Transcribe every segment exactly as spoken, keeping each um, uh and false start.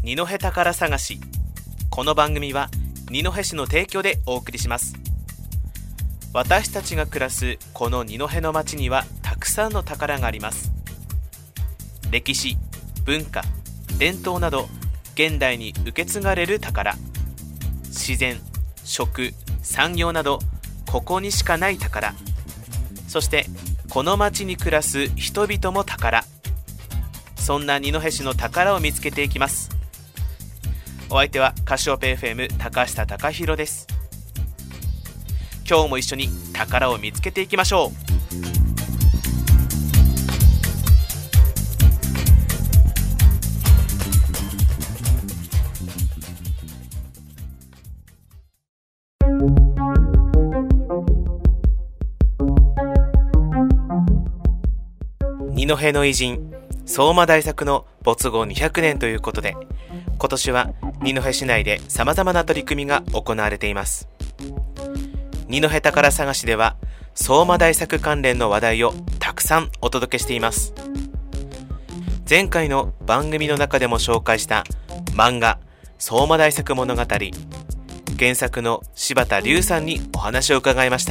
二戸宝探し。この番組は二戸市の提供でお送りします。私たちが暮らすこの二戸の町にはたくさんの宝があります。歴史、文化、伝統など現代に受け継がれる宝、自然、食、産業などここにしかない宝、そしてこの町に暮らす人々も宝。そんな二戸市の宝を見つけていきます。お相手はカシオペ エフエム 高下貴弘です。今日も一緒に宝を見つけていきましょう。二戸の偉人相馬大作の没後にひゃくねんということで、今年は二戸市内で様々な取り組みが行われています。二戸宝探しでは相馬大作関連の話題をたくさんお届けしています。前回の番組の中でも紹介した漫画相馬大作物語、原作の柴田龍さんにお話を伺いました。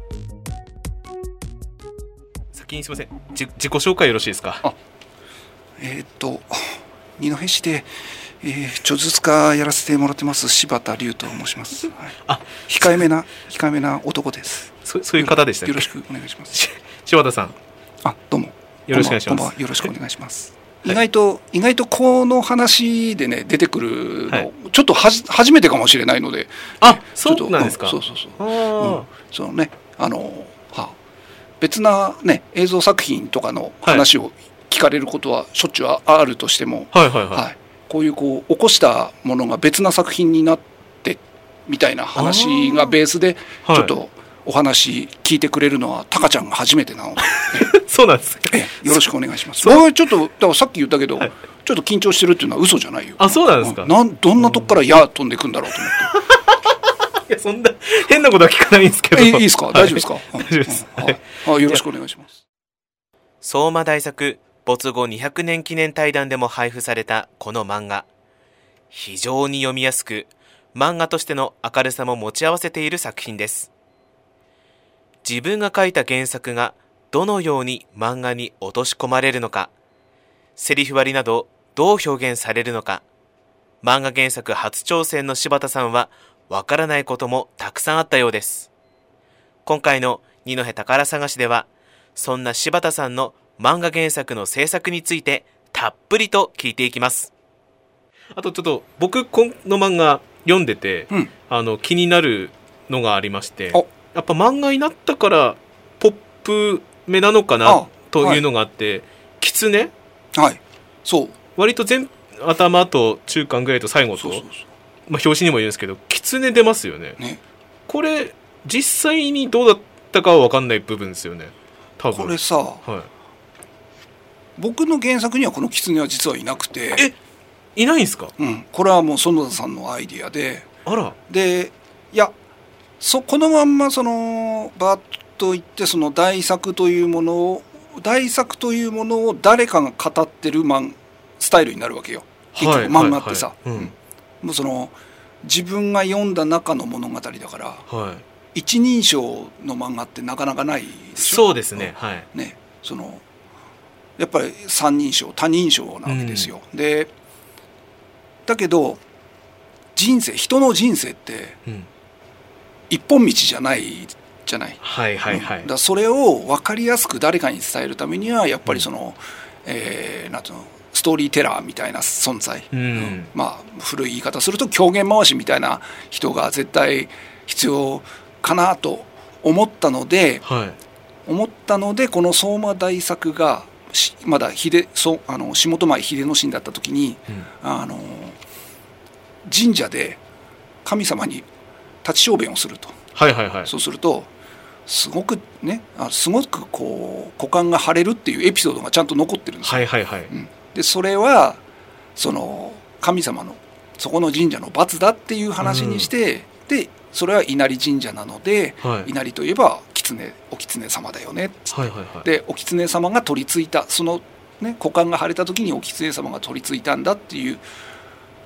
先にすみません、自己紹介よろしいですか？ あえー、っと二戸市で、えー、著述家やらせてもらってます柴田龍と申します、はい、あ控えめな控えめな男です。 そ, そういう方でしたっけ？ よろしくお願いします。 柴田さん、 あどうもよろしくお願いします。 よろしくお願いします、はい、意外と意外とこの話でね出てくるの、はい、ちょっとはじ初めてかもしれないので、 あそうなんですか？ そうそうそう、うん、そのねあのは別なね映像作品とかの話を聞かれることはしょっちゅうあるとしても、 はいはいはいはい、 こういうこう起こしたものが別な作品になってみたいな話がベースでちょっとお話聞いてくれるのはタカちゃんが初めてなので、ね、 そうなんですえよろしくお願いします。僕ちょっとだからさっき言ったけど、はい、ちょっと緊張してるっていうのは嘘じゃないよ。 あそうなんですか？ なんどんなとこから矢飛んでくんだろうと思って。 いやそんな変なことは聞かないんですけど。 いいですか？大丈夫ですか？ 大丈夫です、 うんはいはい、よろしくお願いします。 相馬大作没後にひゃくねん記念対談でも配布されたこの漫画、非常に読みやすく漫画としての明るさも持ち合わせている作品です。自分が書いた原作がどのように漫画に落とし込まれるのか、セリフ割りなどどう表現されるのか、漫画原作初挑戦の柴田さんはわからないこともたくさんあったようです。今回の二戸宝探しではそんな柴田さんの漫画原作の制作についてたっぷりと聞いていきます。あとちょっと僕この漫画読んでて、うん、あの気になるのがありまして、やっぱ漫画になったからポップめなのかなというのがあって、はい、キツネ、 はい、そう割と全頭と中間ぐらいと最後と、そうそうそう、まあ、表紙にも言うんですけどキツネ出ますよ ね, ねこれ実際にどうだったかは分かんない部分ですよね多分。 これさ、はい、僕の原作にはこのキツネは実はいなくて。 えいないんですか？ うん、これはもう園田さんのアイディアで、 あらでいやそこのまんまそのバッと言ってその大作というものを大作というものを誰かが語ってるマンスタイルになるわけよ結局、はい、漫画ってさ、はいはい、うん、もうその自分が読んだ中の物語だから、はい、一人称の漫画ってなかなかないでしょ。 そうですね、はい、 ね、そのやっぱり三人称多人称なわけですよ、うん、でだけど人生人の人生って一本道じゃないじゃない、 はいはいはい、 うん、だそれを分かりやすく誰かに伝えるためにはやっぱりその、うん、えー、なんていうのストーリーテラーみたいな存在、うんうん、まあ古い言い方すると狂言回しみたいな人が絶対必要かなと思ったので、はい、思ったのでこの相馬大作がまだ秀そあの下前秀之進だった時に、うん、あの神社で神様に立ち小便をすると、 はいはいはい、 そうするとすごくねあすごくこう股間が腫れるっていうエピソードがちゃんと残ってるんですよ、 はいはいはい、 うん、でそれはその神様のそこの神社の罰だっていう話にして、うん、でそれは稲荷神社なので、はい、稲荷といえば狐お狐様だよねっつって、はいはいはい、でお狐様が取り付いたその、ね、股間が腫れた時にお狐様が取り付いたんだっていう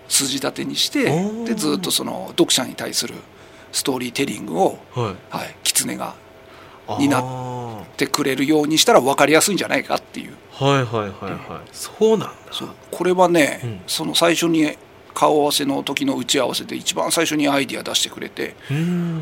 筋立てにして、でずっとその読者に対するストーリーテリングを、はいはい、狐が担ってくれるようにしたら分かりやすいんじゃないかっていう。 はいはいはいはい、うん、そうなんだ。 そうこれはね、うん、その最初に顔合わせの時の打ち合わせで一番最初にアイディア出してくれて、うん、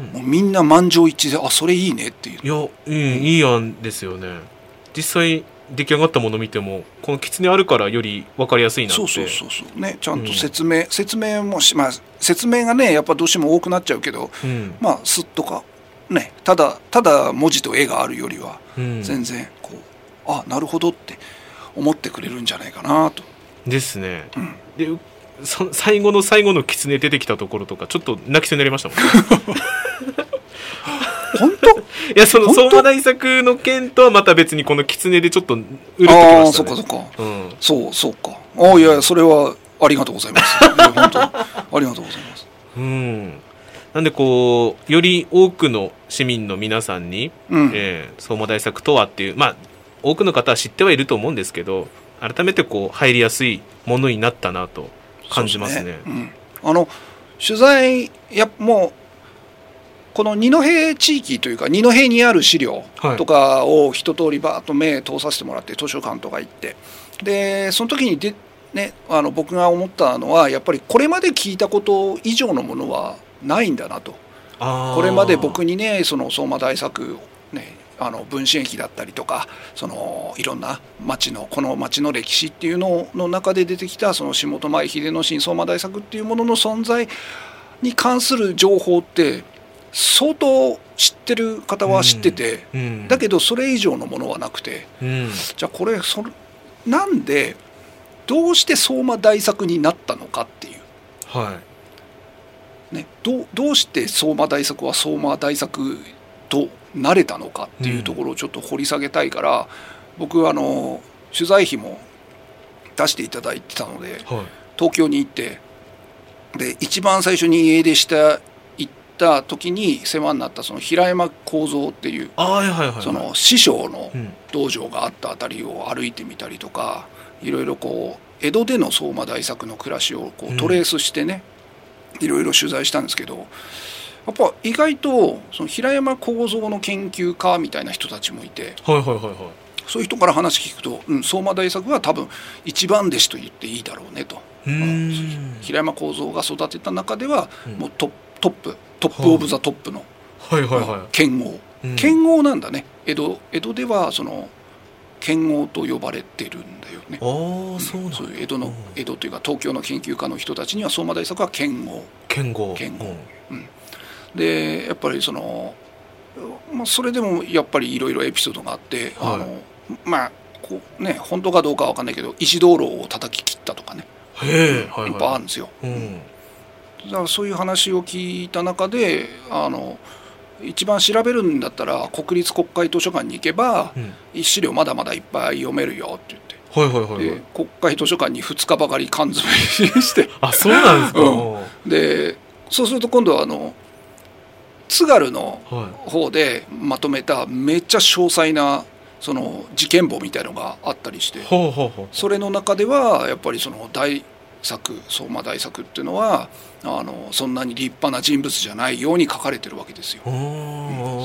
もうみんな満場一致で、あそれいいねっていう。 いや、うん、いい案ですよね。実際出来上がったものを見てもこの狐あるからより分かりやすいなって。 そうそうそうそうね、ちゃんと説明、うん、説明もし、まあ、説明がねやっぱどうしても多くなっちゃうけど、うん、まあスッとかね、ただただ文字と絵があるよりは全然こう、うん、あなるほどって思ってくれるんじゃないかなと。 ですね、うん、でそ最後の最後の狐出てきたところとかちょっと泣きそうになりましたもんね本当？いやその相馬大作の件とはまた別にこの狐でちょっとうるっときましたね。 ああそっかそっか、うん、そうそうか。ああいやそれはありがとうございます本当ありがとうございます。 うん、なんでこうより多くの市民の皆さんに、うんえー、相馬大作とはっていうまあ多くの方は知ってはいると思うんですけど改めてこう入りやすいものになったなと感じますね。 そうですね、うん、あの取材やもうこの二戸地域というか二戸にある資料とかを一通りバーッと目通させてもらって図書館とか行ってでその時にで、ね、あの僕が思ったのはやっぱりこれまで聞いたこと以上のものはないんだなと。これまで僕にねその相馬大作ねあの分子駅だったりとかそのいろんな町のこの町の歴史っていうのの中で出てきたその下本前秀之進相馬大作っていうものの存在に関する情報って相当知ってる方は知ってて、うんうん、だけどそれ以上のものはなくて、うん、じゃあこれそれなんでどうして相馬大作になったのかっていう、はいね、ど, どうして相馬大作は相馬大作となれたのかっていうところをちょっと掘り下げたいから、うん、僕あの取材費も出していただいてたので、はい、東京に行ってで一番最初に家出したた時に世話になったその平山幸三っていうその師匠の道場があったあたりを歩いてみたりとかいろいろこう江戸での相馬大作の暮らしをこうトレースしてねいろいろ取材したんですけどやっぱ意外とその平山幸三の研究家みたいな人たちもいて、はいはいはいはい、そういう人から話聞くと、うん、相馬大作は多分一番弟子と言っていいだろうねと。うん平山幸三が育てた中ではもうトップトップトップオブザトップの剣豪、剣豪なんだね。江戸江戸ではその剣豪と呼ばれてるんだよね。ああ、そうなんだ。そういう江戸の江戸というか東京の研究家の人たちには相馬大作は剣豪。 剣豪。 剣豪。うん。でやっぱりそのまあそれでもやっぱりいろいろエピソードがあって、はい、あのまあこうね本当かどうかわかんないけど石灯籠を叩き切ったとかね。へえ。いっぱいあるんですよ。うん。だからそういう話を聞いた中であの一番調べるんだったら国立国会図書館に行けば、うん、資料まだまだいっぱい読めるよって言って、はいはいはいはい、で国会図書館にふつかばかり缶詰してあそうなんですか、 うん、でそうすると今度はあの津軽の方でまとめためっちゃ詳細なその事件簿みたいのがあったりして、ほうほうほうそれの中ではやっぱりその大作相馬大作っていうのはあのそんなに立派な人物じゃないように書かれてるわけですよ、うん、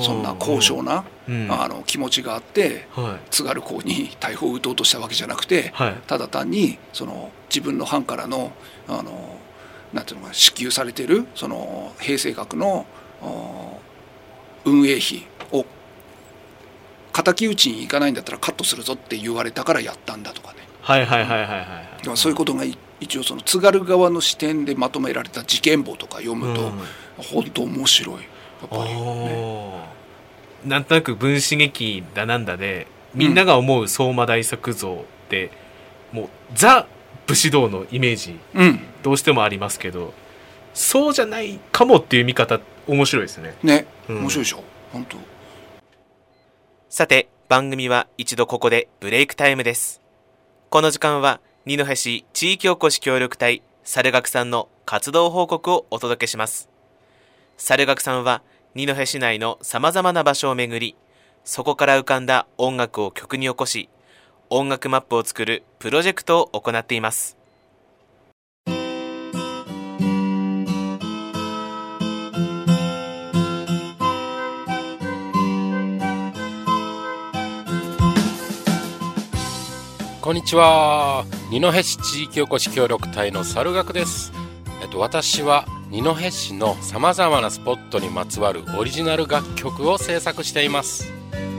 そんな高尚な、うん、あの気持ちがあって、はい、津軽公に大砲を撃とうとしたわけじゃなくて、はい、ただ単にその自分の藩からのあのなんていうのか支給されてるその平成学の運営費を敵討ちに行かないんだったらカットするぞって言われたからやったんだとかね。 はいはいはいはいはい、 はい、そういうことが一応その津軽側の視点でまとめられた事件簿とか読むと、うん、本当面白いやっぱり、ね、 なんとなく分子劇だなんだでみんなが思う相馬大作像って、うん、もうザ武士道のイメージ、うん、どうしてもありますけどそうじゃないかもっていう見方面白いですね。 ね、うん、面白いでしょ本当。 さて番組は一度ここでブレイクタイムです。この時間は二戸市地域おこし協力隊猿楽さんの活動報告をお届けします。猿楽さんは二戸市内のさまざまな場所を巡りそこから浮かんだ音楽を曲に起こし音楽マップを作るプロジェクトを行っています。 こんにちは。二戸市地域おこし協力隊の猿楽です。えっと、私は二戸市のさまざまなスポットにまつわるオリジナル楽曲を制作しています。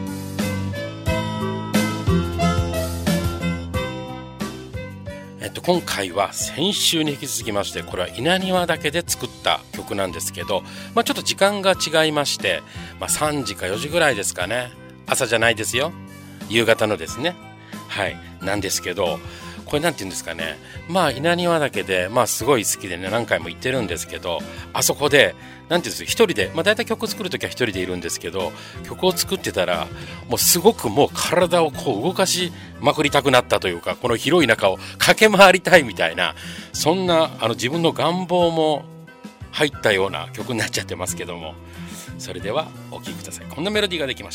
えっと、今回は先週に引き続きまして、これは稲庭だけで作った曲なんですけど、まあ、ちょっと時間が違いまして、まあ、さんじかよじぐらいですかね。朝じゃないですよ、夕方のですね、はいなんですけど、これなんて言うんですかね、まあ稲庭岳で、まあすごい好きでね、何回も行ってるんですけど、あそこでなんていうんですか、一人で、まあ大体曲作るときは一人でいるんですけど、曲を作ってたらもうすごくもう体をこう動かしまくりたくなったというか、この広い中を駆け回りたいみたいな、そんなあの自分の願望も入ったような曲になっちゃってますけども、それではお聴きください。こんなメロディーができました。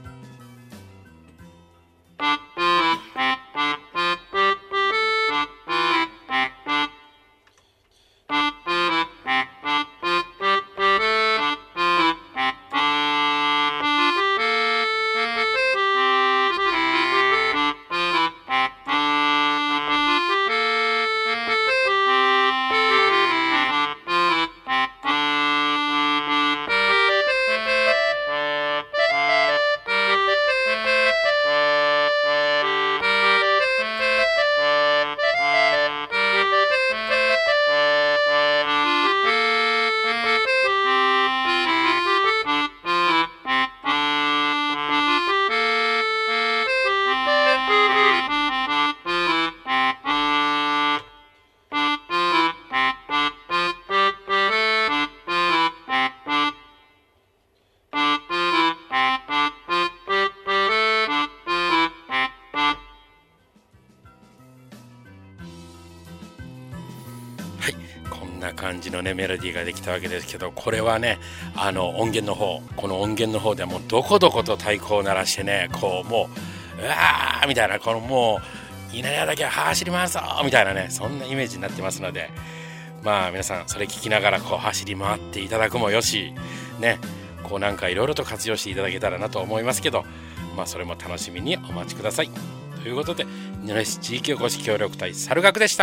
感じのねメロディーができたわけですけど、これはねあの音源の方この音源の方ではもうどこどこと太鼓を鳴らしてね、こうもううわーみたいな、このもう稲庭だけは走り回そうみたいなね、そんなイメージになってますので、まあ皆さんそれ聞きながらこう走り回っていただくもよしね、こうなんかいろいろと活用していただけたらなと思いますけど、まあそれも楽しみにお待ちくださいということで、二戸市地域おこし協力隊猿楽でした。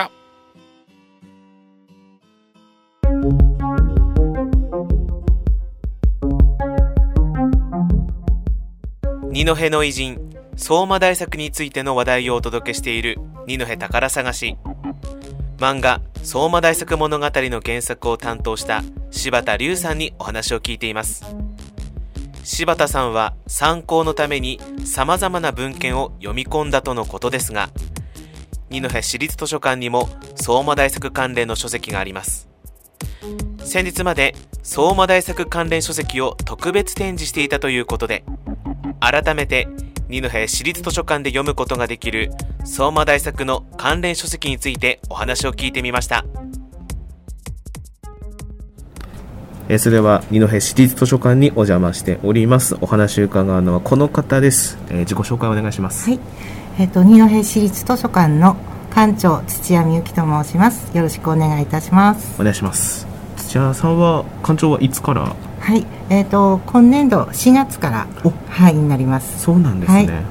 二戸の偉人相馬大作についての話題をお届けしている二戸宝探し。漫画相馬大作物語の原作を担当した柴田龍さんにお話を聞いています。柴田さんは参考のために様々な文献を読み込んだとのことですが、二戸市立図書館にも相馬大作関連の書籍があります。先日まで相馬大作関連書籍を特別展示していたということで、改めて二戸市立図書館で読むことができる相馬大作の関連書籍についてお話を聞いてみました。 えそれでは二戸市立図書館にお邪魔しております。お話を伺うのはこの方です。えー、自己紹介お願いします。 はい、えーと、二戸市立図書館の館長土屋美幸と申します。よろしくお願いいたします。 お願いします。土屋さんは館長はいつから？ はい、えーと、今年度しがつからはいになります。 そうなんですね。はい。はい、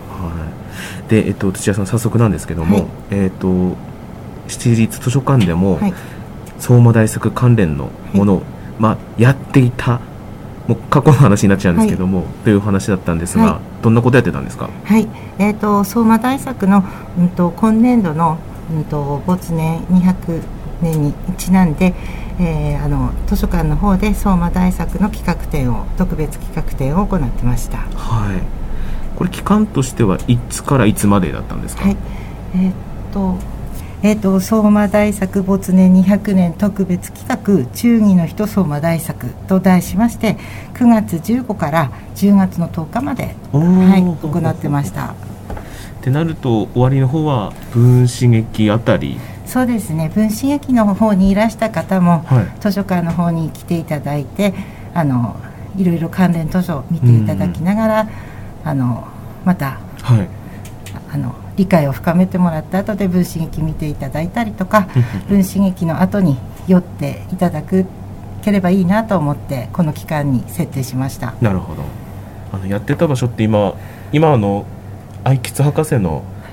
で、えっと、土屋さん早速なんですけども、はい、えっと市立図書館でも、はい、相馬大作関連のものを、はい、まあ、やっていた、もう過去の話になっちゃうんですけども、はい、という話だったんですが、はい、どんなことやってたんですか？ はい、えーと、相馬大作の、うん、と今年度の、うん、と没年にひゃくねんにちなんで、えー、あの図書館の方で相馬大作の企画展を特別企画展を行ってました。 はい。これ期間としてはいつからいつまでだったんですか？ はい、えー、っとえー、っと相馬大作没年にひゃくねん特別企画忠義の人相馬大作と題しまして、くがつじゅうごからじゅうがつのとおかまで、はい、行ってました。 ってなると終わりの方は分子劇あたり？ そうですね、分子劇の方にいらした方も、はい、図書館の方に来ていただいて、あのいろいろ関連図書を見ていただきながら、あのまた、はい、あの理解を深めてもらった後で分子劇見ていただいたりとか分子劇の後に寄っていただくければいいなと思ってこの期間に設定しました。 なるほど。あのやってた場所って今今あの愛吉博士の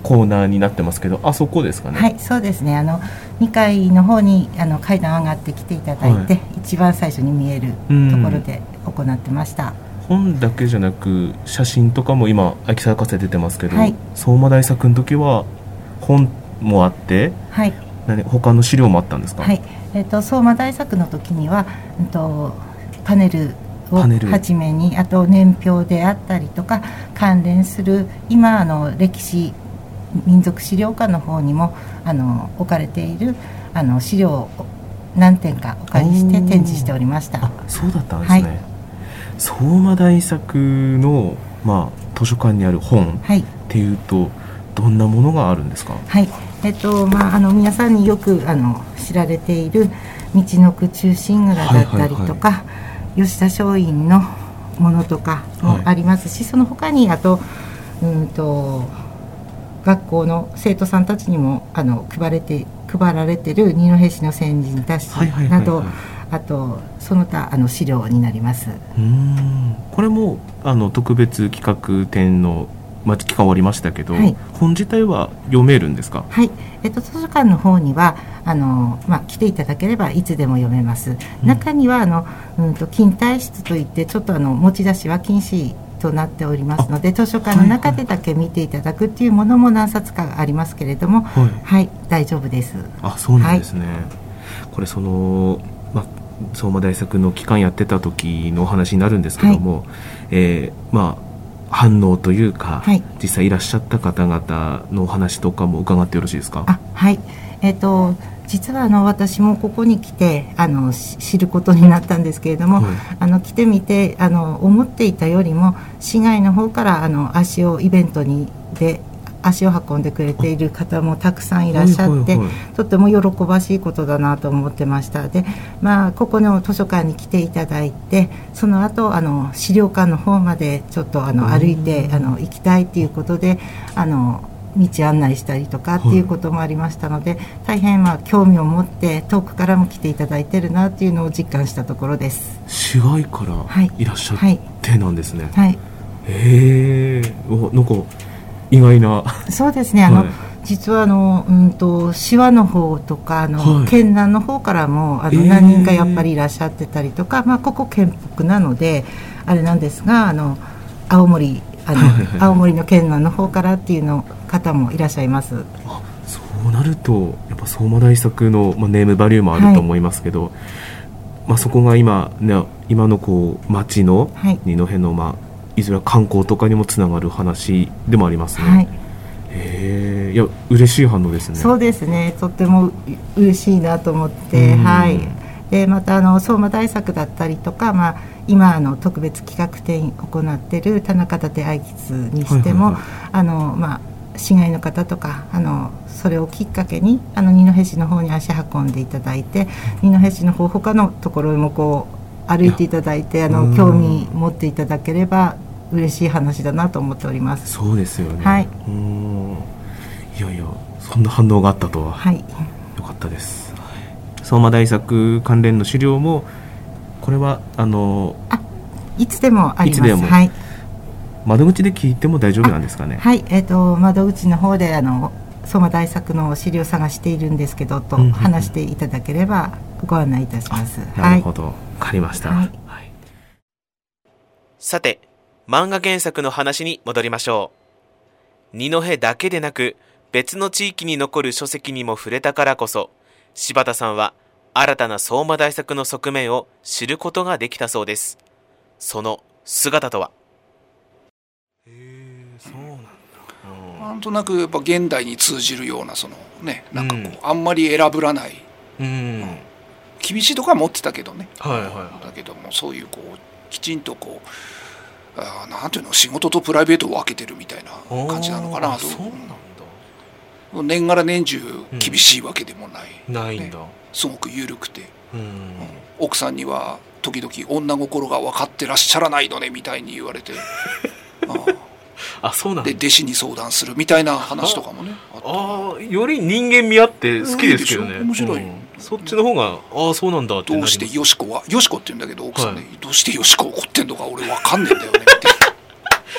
コーナーになってますけど、あそこですかね。 はい、そうですね。あのにかいの方にあの階段上がってきていただいて、はい、一番最初に見えるところで行ってました。 本だけじゃなく写真とかも今秋坂瀬出てますけど、はい、相馬大作の時は本もあって、はい、何他の資料もあったんですか。 はい、えー、と相馬大作の時には、えー、とパネルをはじめに、あと年表であったりとか関連する今あの歴史民族資料館の方にもあの置かれているあの資料を何点かお借りして展示しておりました。 あ、そうだったんですね。はい、相馬大作の、まあ、図書館にある本っていうと、はい、どんなものがあるんですか。 はい、えっとまあ、あの皆さんによくあの知られている道のく忠臣蔵だったりとか、はいはいはい、吉田松陰のものとかもありますし、はい、その他にあと、うんと学校の生徒さんたちにもあの配れて配られている二戸市の先人たちなど、あとその他あの資料になります。 うーん、これもあの特別企画展の、まあ、期間終わりましたけど、はい、本自体は読めるんですか。 はい、えっと、図書館の方にはあの、まあ、来ていただければいつでも読めます。うん、中にはあの、うんと勤怠室といってちょっとあの持ち出しは禁止となっておりますので、図書館の中でだけ見ていただくっていうものも何冊かありますけれども、はい、はい、大丈夫です。 あ、そうなんですね。はい、これその、まあ、相馬大作の期間やってた時のお話になるんですけども、はい、えー、まあ反応というか、はい、実際いらっしゃった方々のお話とかも伺ってよろしいですか。 あ、はい、えーと実はあの私もここに来てあの知ることになったんですけれども、はい、あの来てみてあの思っていたよりも市外の方からあの足をイベントにで足を運んでくれている方もたくさんいらっしゃって、はいはいはい、とても喜ばしいことだなと思ってました。で、まあ、ここの図書館に来ていただいて、その後あの資料館の方までちょっとあの歩いてあの行きたいということであの道案内したりとかっていうこともありましたので、はい、大変まあ興味を持って遠くからも来ていただいてるなっていうのを実感したところです。 市外からいらっしゃってなんですね。 はい、はい、 へえ、なんか意外な。 そうですね、あの、はい、実はあの、うんと志波の方とかあの、はい、県南の方からもあの何人かやっぱりいらっしゃってたりとか、まあ、ここ県北なのであれなんですが、あの青森あの青森の県南の方からっていうの方もいらっしゃいます。 あ、そうなるとやっぱ相馬大作の、まあ、ネームバリューもあると思いますけど、はい、まあ、そこが今、ね、今のこう町の二戸の、まあ、いずれは観光とかにもつながる話でもありますね。はい、へえ、いや嬉しい反応ですね。 そうですね、とっても嬉しいなと思って、はい、でまたあの相馬大作だったりとか、まあ、今あの特別企画展を行っている田中立愛筆にしても、はいはいはい、あのまあ、市外の方とかあのそれをきっかけにあの二戸市の方に足運んでいただいて、二戸市の方他のところにもこう歩いていただいてあの興味持っていただければ嬉しい話だなと思っております。 そうですよね。 はい、 うーん、いやいやそんな反応があったとは、 はい、 よかったです。相馬大作関連の資料もこれはあのあいつでもあります。いつでも、 はい、窓口で聞いても大丈夫なんですかね。 はい、えーと、窓口の方であの相馬大作の資料を探しているんですけどと話していただければご案内いたします。 なるほど、わ、はい、かりました。はいはい、 さて漫画原作の話に戻りましょう。二戸だけでなく別の地域に残る書籍にも触れたからこそ、柴田さんは新たな相馬大作の側面を知ることができたそうです。その姿とは。 へえ、そうなんだ。うん、なんとなくやっぱ現代に通じるようなそのね、なんかこう、うん、あんまり選ぶらない、うんうん、厳しいとか持ってたけどね、はいはい、だけどもそういうこうきちんとこうあなんていうの仕事とプライベートを分けてるみたいな感じなのかなと。そうなんだ。年がら年中厳しいわけでもない、 うん、ないんだ。 すごく緩くて、うんうん、奥さんには時々女心が分かってらっしゃらないのねみたいに言われてああ、そうなんだ。 で弟子に相談するみたいな話とかもね。 ああ、より人間味あって好きですけどね。 面白い、うん、 そっちの方がああそうなんだってなります。 どうしてよしこはよしこって言うんだけど奥さんね、はい、どうしてよしこ怒ってんのか俺分かんねえんだよねって全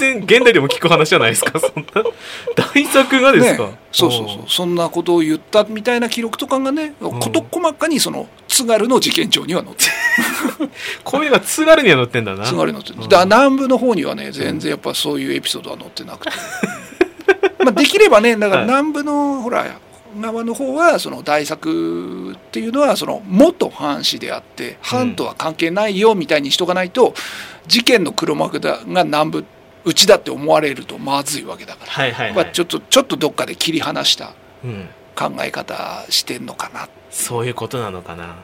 然現代でも聞く話じゃないですか。そんな大作がですか、 ね、そうそうそう、そんなことを言ったみたいな記録とかがね、事細かにその津軽の事件帳には載ってるこういうのが津軽には載ってんだな。 津軽に載ってる、うん、だから南部の方にはね全然やっぱそういうエピソードは載ってなくてまあできればね、だから南部の、はい、ほら側の方はその大作っていうのはその元藩士であって藩とは関係ないよみたいにしとかないと、事件の黒幕が南部うちだって思われるとまずいわけだから、 はいはいはい、 まあ、ちょっとちょっとどっかで切り離した考え方してんのかな、うん、 そういうことなのかな、うん、は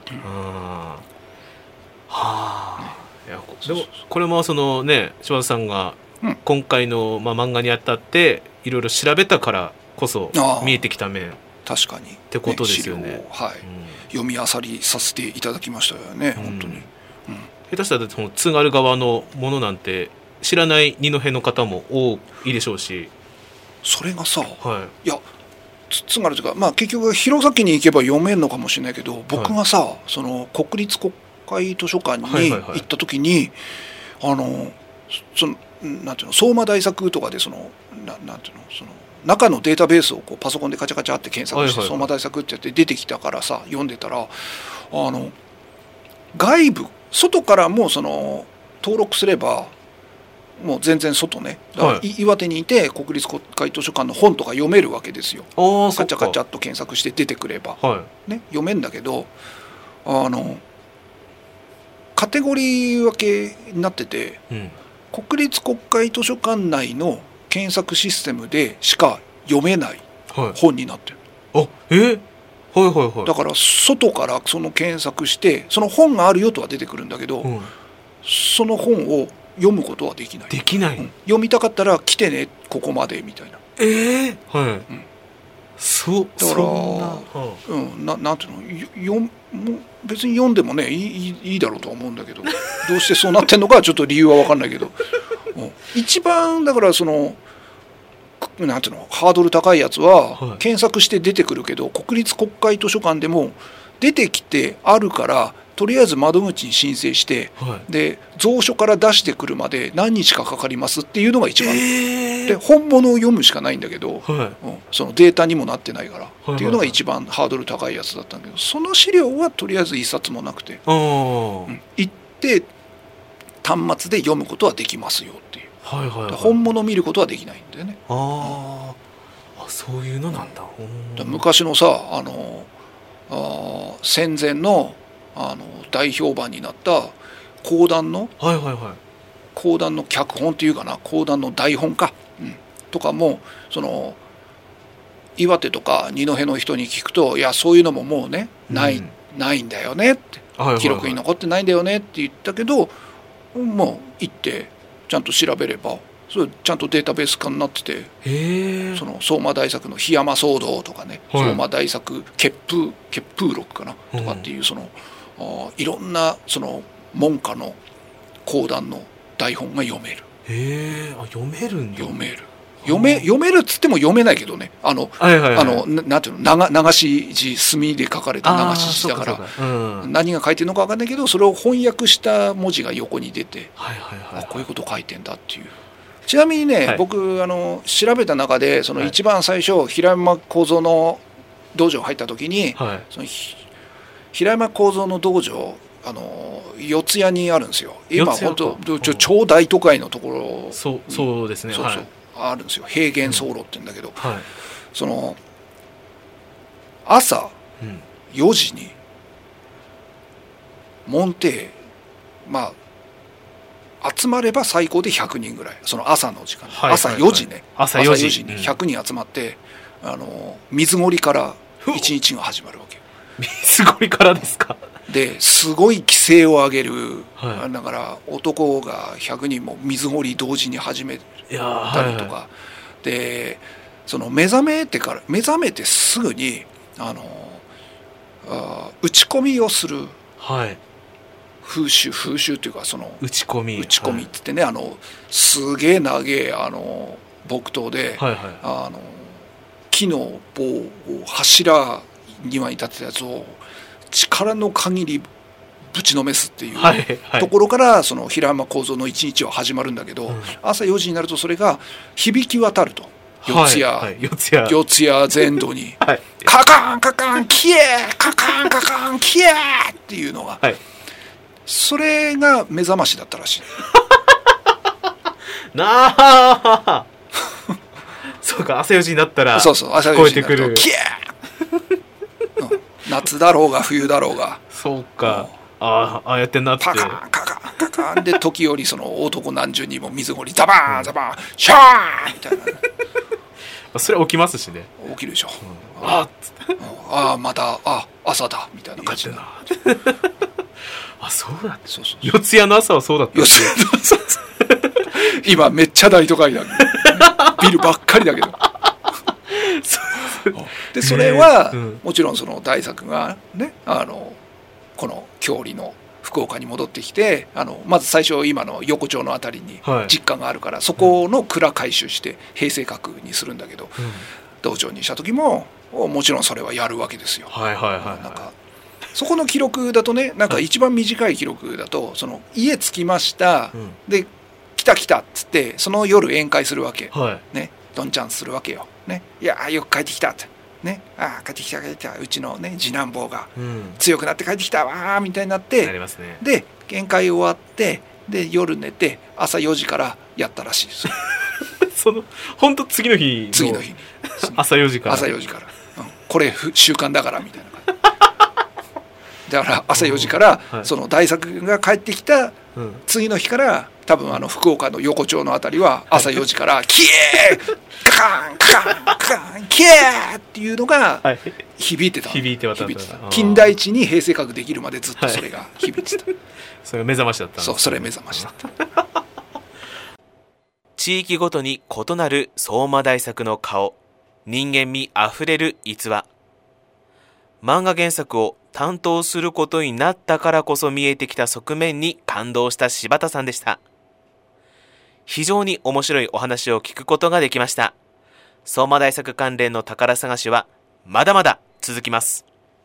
あ、いやでもこれもそのね柴田さんが今回のまあ漫画にあたっていろいろ調べたからこそ見えてきた面確かにってことですよね。 ね、資料を、はい、うん、読み漁りさせていただきましたよね、うん、本当に、うん、 下手したらその津軽側のものなんて知らない二戸の方も多いでしょうし、 それがさ、 はい、 いや津軽というか、まあ、結局弘前に行けば読めるのかもしれないけど、僕がさ、はい、その国立国会図書館に行った時に、はいはいはい、あのそのなんていうの相馬大作とかでそのななんていうのその中のデータベースをこうパソコンでカチャカチャって検索して、はいはいはい、相馬大作ってやって出てきたからさ読んでたら、あの外部外からもその登録すればもう全然外ね、はい、岩手にいて国立国会図書館の本とか読めるわけですよ。カチャカチャっと検索して出てくれば、はいね、読めんだけど、あのカテゴリー分けになってて、うん、国立国会図書館内の検索システムでしか読めない本になってる、 はい、あえはいはいはい、 だから外からその検索してその本があるよとは出てくるんだけど、うん、その本を読むことはできないできない、 うん、読みたかったら来てねここまでみたいな。 ええー、はい、うん、そうだからそんな、うん、な, なんていうのよもう別に読んでもねいい, いいだろうとは思うんだけどどうしてそうなってんのかちょっと理由は分かんないけど、うん、一番だからそのなんていうのハードル高いやつは、はい、検索して出てくるけど国立国会図書館でも出てきてあるからとりあえず窓口に申請して、はい、で蔵書から出してくるまで何日かかかりますっていうのが一番、えー、で本物を読むしかないんだけど、はい、うん、そのデータにもなってないから、はいはいはい、っていうのが一番ハードル高いやつだったんだけど、その資料はとりあえず一冊もなくて、うん、行って端末で読むことはできますよっていう、はいはいはい、本物を見ることはできないんだよね。 あ、うん、あそういうのなんだ。 だ昔のさあのあ戦前のあの大評判になった講談の、はいはいはい、講談の脚本っていうかな講談の台本か、うん、とかもその岩手とか二戸の人に聞くといやそういうのももうねない、うん、ないんだよねって、はいはいはい、記録に残ってないんだよねって言ったけどもう行ってちゃんと調べればそれちゃんとデータベース化になってて、へその相馬大作の檜山騒動とかね、はい、相馬大作血風血風録かなとかっていうその、うん、あいろんなその門下の講談の台本が読める。 へあ読めるんだ。 読める読め読めるっつっても読めないけどねあの、はいはいはい、あのなんていうの流し字墨で書かれた流し字だから、うん、何が書いてるのか分かんないけどそれを翻訳した文字が横に出て、はいはいはいはい、あこういうこと書いてんだっていう。ちなみにね、はい、僕あの調べた中でその一番最初、はい、平山幸三の道場入った時に、はい、その平山幸三の道場あの四谷にあるんですよ。今本当超大都会のところそう、そうですね。 そうそう、はい、あるんですよ。平原走路って言うんだけど、うんはい、その朝よじに門弟まあ集まれば最高でひゃくにんぐらいその朝の時間、はいはいはい、朝よじね朝よじにひゃくにん集まって、うん、あの水ごりから一日が始まるわけ。 水ごりからですか。 ですごい規制を上げる、はい、だから男がひゃくにんも水ごり同時に始めたりとか、はいはい、でその目覚めてから目覚めてすぐにあのあ打ち込みをする、はい、風習風習っていうかその打ち込み打ち込みって言ってね、はい、あのすげえ長えあの木刀で、はいはい、あの木の棒を柱庭に立てたやつを力の限りぶちのめすっていうところからその平山幸三の一日は始まるんだけど、朝よじになるとそれが響き渡ると、四谷、はいはい、四谷四谷全土に、はい、カカンカカンキエカカンカカンキエっていうのが、はい、それが目覚ましだったらしいなあそうか、朝よじになったら聞こえてくる、キエ夏だろうが冬だろうが、 そうか、ああやってんなって、カカンカカンカカンで時折その男何十人も水ごりザバーンザバーンシャーみたいなそれ起きますしね、 起きるでしょ、 うん、あっつって、 ああまたあ朝だみたいな感じだあ、そうだって、そうそうそう、四谷の朝はそうだったんですよ今めっちゃ大都会だビルばっかりだけどでそれは、うん、もちろんその大作がね、あのこの郷里の福岡に戻ってきて、あのまず最初今の横丁のあたりに実家があるから、はい、そこの蔵改修して平成閣にするんだけど、うん、道場にした時ももちろんそれはやるわけですよ。 はいはいはい、はい、 なんかそこの記録だとね、なんか一番短い記録だと、その家着きました、うん、で来た来たっつってその夜宴会するわけ、はい、ね、どんちゃんするわけよ、ね、いやよく帰ってきたってね、あ帰ってきた帰ってきた、うちのね次男坊が強くなって帰ってきたわみたいになって、 なりますね、 で宴会終わってで夜寝て朝よじからやったらしいですその本当次の日の次の日に朝よじから朝よじから、うん、これ習慣だからみたいなだから朝よじから、はい、その大作が帰ってきた次の日から多分あの福岡の横丁のあたりは朝よじからキエーカンカンカンキエーっていうのが響いてた、 響いて渡った、 金田一に平成閣できるまでずっとそれが響いてた、はい、 それが目覚ましだったんです、ね、 そう、それ目覚ましだった地域ごとに異なる相馬大作の顔、人間味あふれる逸話。漫画原作を担当することになったからこそ見えてきた側面に感動した柴田さんでした。非常に面白いお話を聞くことができました。相馬大作関連の宝探しはまだまだ続きます。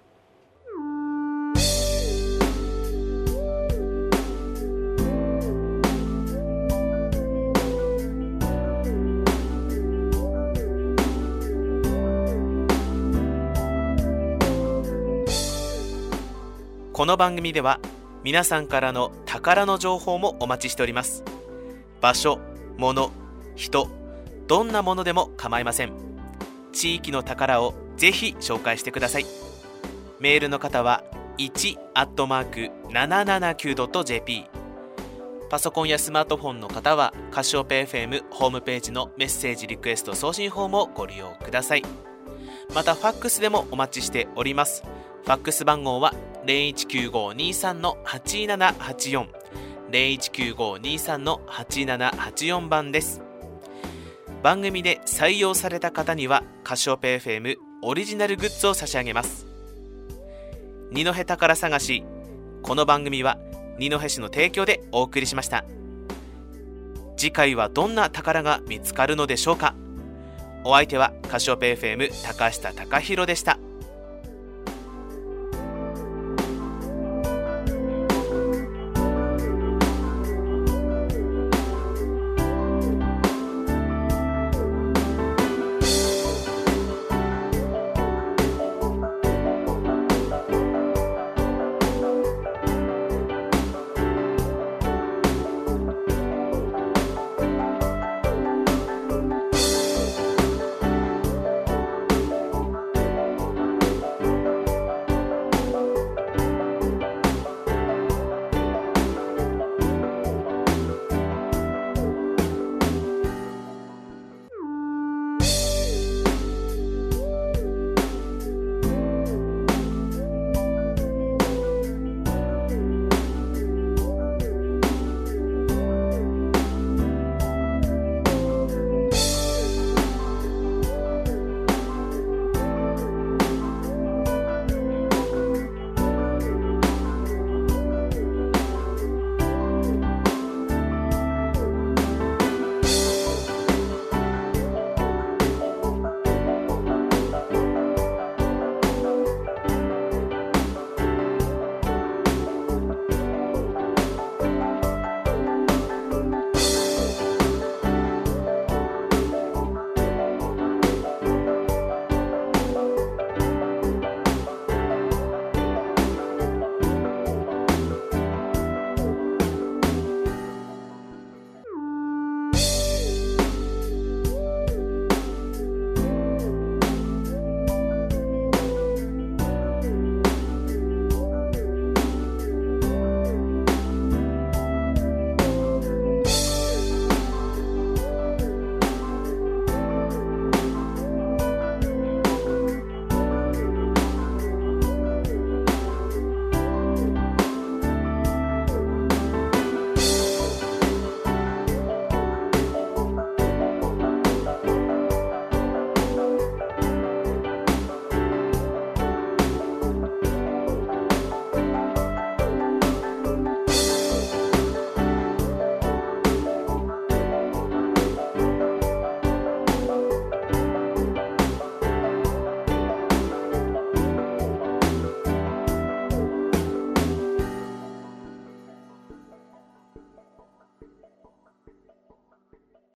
この番組では皆さんからの宝の情報もお待ちしております。場所、物、人、どんなものでも構いません。地域の宝をぜひ紹介してください。メールの方はいち アットマーク ななななきゅう ドット ジェーピー、 パソコンやスマートフォンの方はカシオペ エフエム ホームページのメッセージリクエスト送信フォームをご利用ください。またファックスでもお待ちしております。ファックス番号は ゼロいちきゅうごにさんのはちななはちよん ゼロいちきゅうごにさんのはちななはちよん 番です。番組で採用された方にはカシオペ エフエム オリジナルグッズを差し上げます。二戸宝探し、この番組は二戸市の提供でお送りしました。次回はどんな宝が見つかるのでしょうか。お相手はカシオペ エフエム 高下貴弘でした。